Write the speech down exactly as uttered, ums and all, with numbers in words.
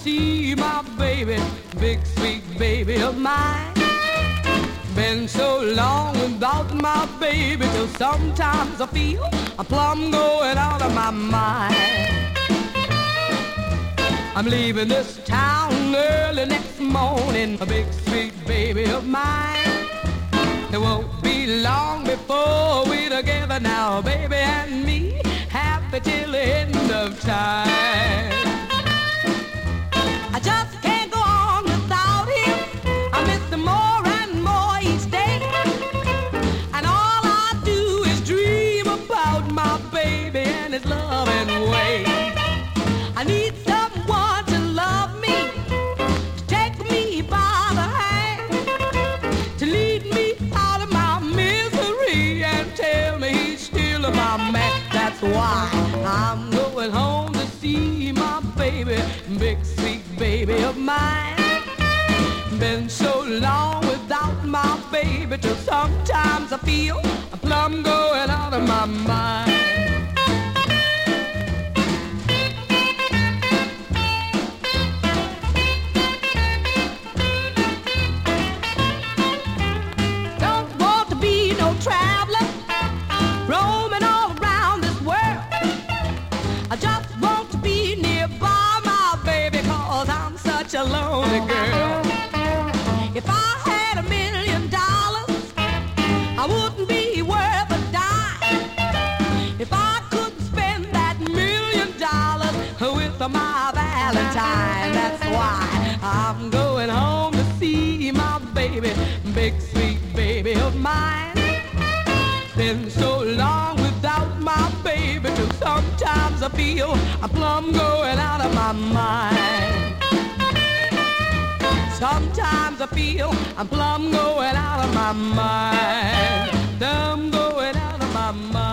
see my baby, big sweet baby of mine. Been so long without my baby till sometimes I feel a plum going out of my mind. I'm leaving this town early next morning, a big sweet baby of mine. It won't be long before we're together now, baby and me, happy till the end of time. I just can't go on without him. I miss him more and more each day. And all I do is dream about my baby and his loving way. I need someone to love me, to take me by the hand, to lead me out of my misery and tell me he's still my man. That's why I'm going home to see my baby, big sweet baby of mine. Been so long without my baby till sometimes I feel a plum going out of my mind. Don't want to be no traveler, roaming all around this world. I just want to be nearby my baby, cause I'm such a lonely girl. If I had a million dollars, I wouldn't be worth a dime. If I could spend that million dollars with my Valentine, that's why I'm going home to see my baby, big sweet baby of mine. Been so long without my baby till sometimes I feel a plum going out of my mind. Sometimes I feel I'm plum going out of my mind. I'm going out of my mind.